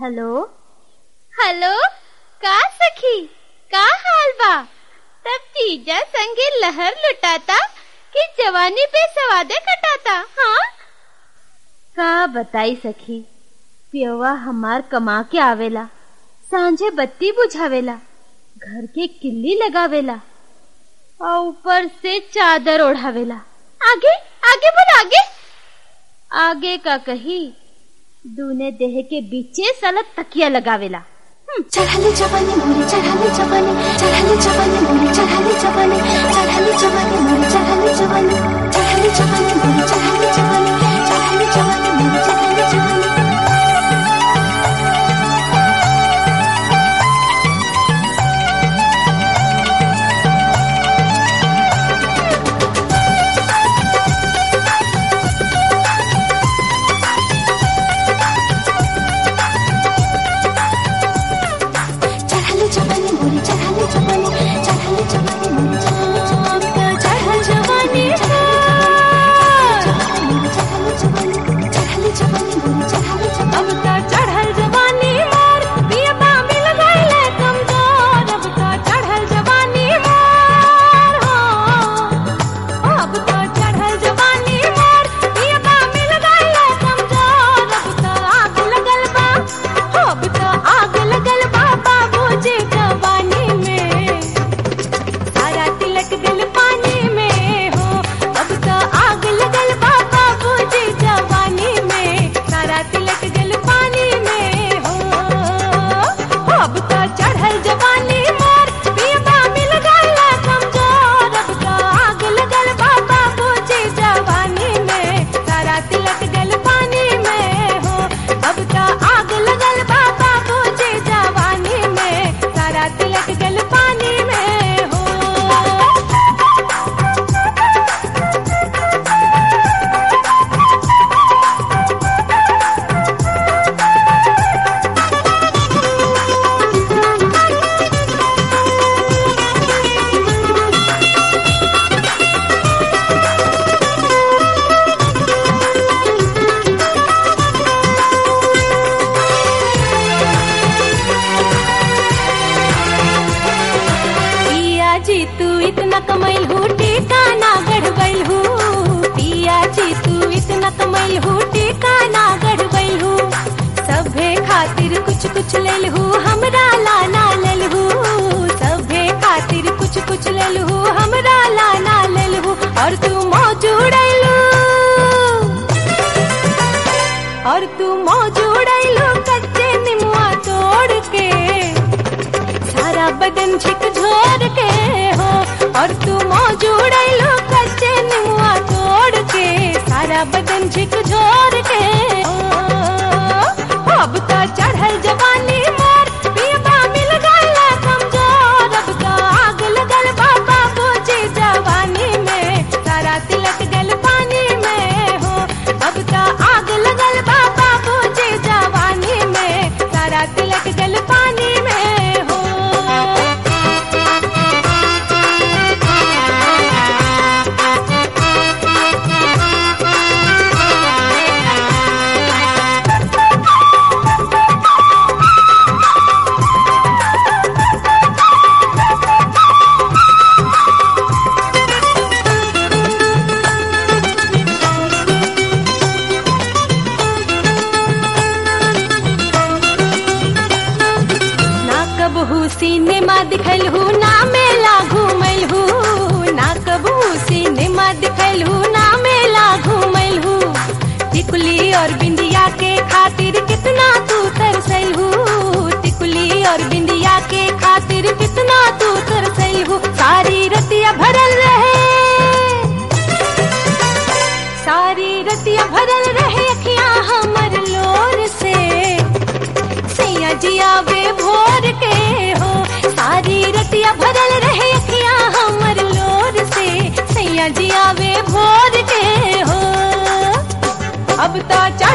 Hello hello, का सखी, का हाल बा? तब जीजा संगे लहर लुटाता कि जवानी पे सवादे कटाता? हाँ, का बताई सखी, पियवा हमार कमा के आवेला, सांझे बत्ती बुझावेला, घर के किल्ली लगावेला और ऊपर से चादर ओढ़ावेला। आगे आगे बोल, आगे आगे का कही, दूने देह के बीचे साला तकिया लगावेला। चढ़ाले जवानी मोरी, चढ़ाले जवानी, चढ़ाले जवानी मोरी, चढ़ाले जवानी, चढ़ाले जवानी मोरी, चढ़ाले जवानी, चढ़ाले जवानी मोरी, चढ़ाले जवानी, चढ़ाले जवानी मोरी, चढ़ाले जवानी। कुछ लेलहू हमरा लाना लेलहू, सभे खातिर कुछ कुछ लेलहू हमरा लाना लेलहू। और तू मौजूड़ैलू, और तू मौजूड़ैलू कच्चे निमुआ तोड़ के, सारा बदन झकझोर के हो। और तू मौजूड़ैलू कच्चे निमुआ तोड़ के, सारा बदन झकझोर के हो। अब तो चढ़ल जवानी मोर, पियबा मिल गइल कमजोर। अब तो आग लगल बाबा बूझी जवानी में, सारा तिलक गल पानी में हो। अब तो आग लगल बाबा बूझी जवानी में, सारा तिलक गल पानी में हो। सिनेमा दिखलहू ना मेला घूमलहू, ना कबू सिनेमा दिखलहू ना मेला घूमलहू। टिकुली और बिंदिया के खातिर कितना तू तरसलहू, टिकुली और बिंदिया के खातिर कितना तू तरसलहू। सारी रतिया भरल रहे, सारी रतिया भरल रहे अखियां हमर लोर से, सैया जिया वे भोर के हो। सारी रतिया भरल रहे अखियां हमर लोर से, सैया जिया वे भोर के हो। अब तो